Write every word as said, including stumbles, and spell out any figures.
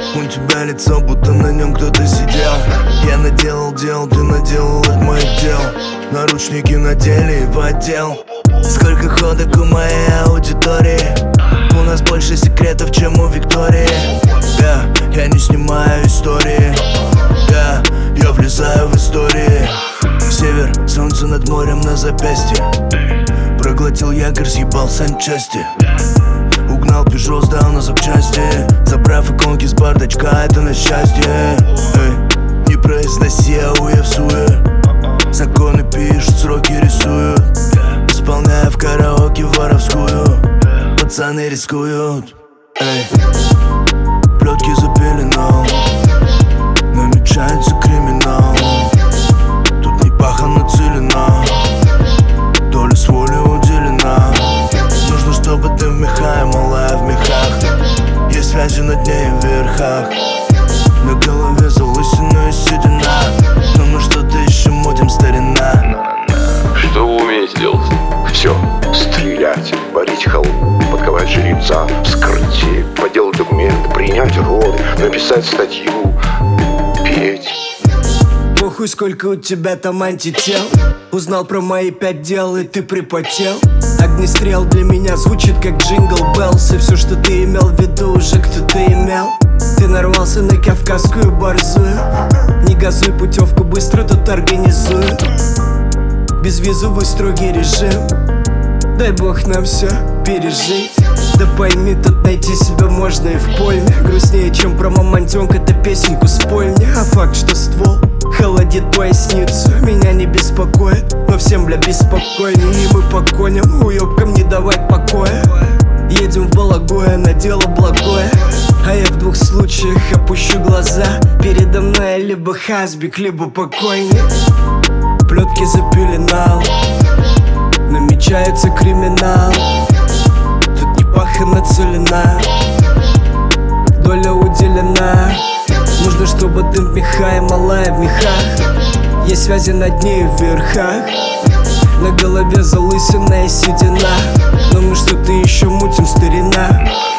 У тебя лицо, будто на нем кто-то сидел. Я наделал дел, ты наделал от моих дел. Наручники надели в отдел. Сколько ходок у моей аудитории. У нас больше секретов, чем у Виктории. yeah, Я не снимаю истории. yeah, Я влезаю в истории. Север, солнце над морем на запястье. Проглотил якорь, съебал санчасти. Угнал Пежо, сдал на запчасти. Забрав иконки с бардачка, это на счастье. Эй, не произноси ауе в суе. Законы пишут, сроки рисуют. Исполняя в караоке воровскую. Пацаны рискуют. Эй, плетки запеленал. Намечается криминал. Тут не паха нацелена. Доля с воли уделена. Нужно, чтобы ты в мехах, малая в мехах. Есть связи на дне и в верхах. На голове залысина и седина. Но мы что-то еще мутим, старина. Что вы умеете делать? Все. Стрелять, варить халву, подковать жеребца, вскрытие, поделать документы, принять роды, написать статью, петь. Похуй, сколько у тебя там антител. Узнал про мои пять дел, и ты припотел. Огнестрел для меня звучит как джингл беллс. И все, что ты имел в виду, уже кто-то имел. Ты нарвался на кавказскую борзую. Не газуй, путевку быстро тут организую. Безвизовый строгий режим. Дай бог нам все пережить. Да пойми, тут найти себя можно и в пойме. Грустнее, чем про мамонтенка, это песенку спой мне. А факт, что ствол холодит поясницу, меня не беспокоит. Но всем, бля, беспокойнее. И мы по коням, уёбкам не давать покоя. Едем в Балагое на дело благое. А я в двух случаях опущу глаза. Передо мной либо хасбик, либо покойник. Плетки запеленал. Намечается криминал. Тут не паха нацелена. Доля уделена. Нужно, чтобы ты в меха и малая в мехах. Есть связи на дне и в верхах. На голове залысина и седина. Но мы что-то еще мутим, старина.